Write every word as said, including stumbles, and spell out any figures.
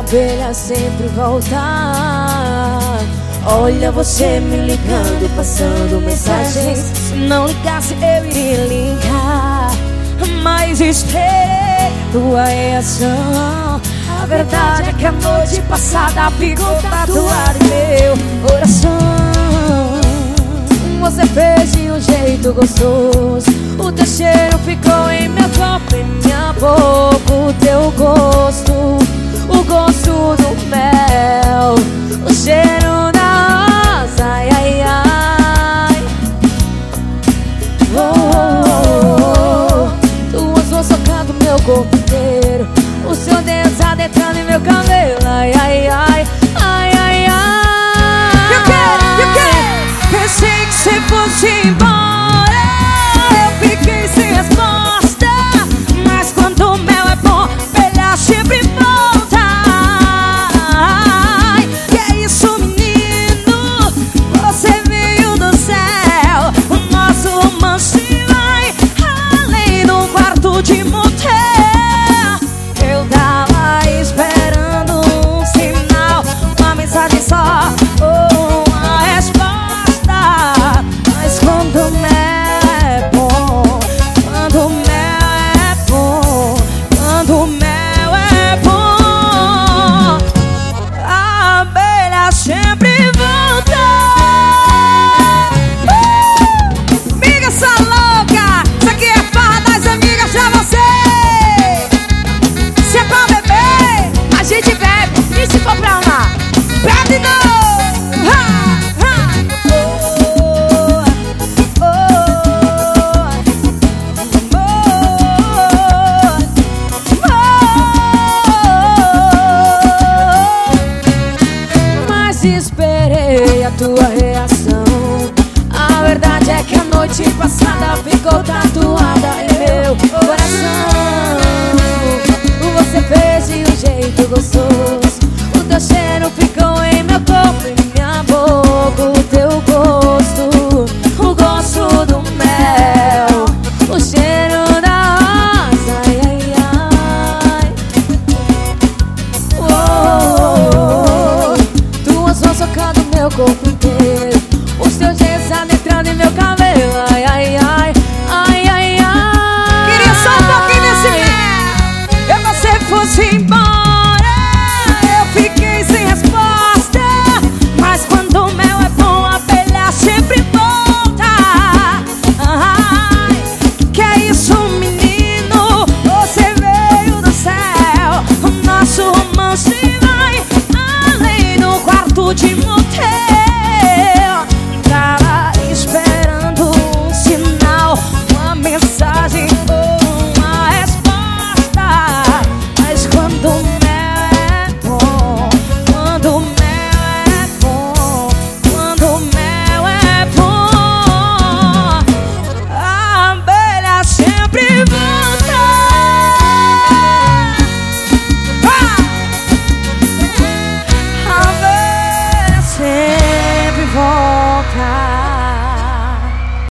abelha sempre volta. Olha você me ligando, passando mensagens. Se não ligasse eu iria ligar, mas esperei tua reação. A verdade é que a noite passada ficou tatuada em meu coração. Você fez de um jeito gostoso, o teu cheiro ficou em meu corpo, em minha boca. O teu gosto, o gosto do mel, o cheiro da rosa, ai, ai, ai. Oh, oh, oh. Tuas mãos tocando meu corpo inteiro, o seu dedo adentrando em meu cabelo, ai, ai, ai, ai, ai, ai. E o quê? E o quê? Pensei que você fosse embora, eu fiquei sem resposta. Mas quando o mel é bom, abelha sempre volta. Ai, que é isso, menino? Você veio do céu. O nosso romance vai além de um quarto de motel. Eu tava esperando um sinal, uma mensagem só, ou uma resposta. Mas quando o mel é bom, quando o mel é bom, quando o mel é bom, a abelha sempre volta. Uh! Amiga, sua louca, isso aqui é farra das amigas pra você. Se é pra beber, a gente bebe, e se for pra lá, bebe de novo. Ha, ha. Oh, oh, oh, oh. Mas esperei a tua reação. A verdade é que a noite passada ficou tatuada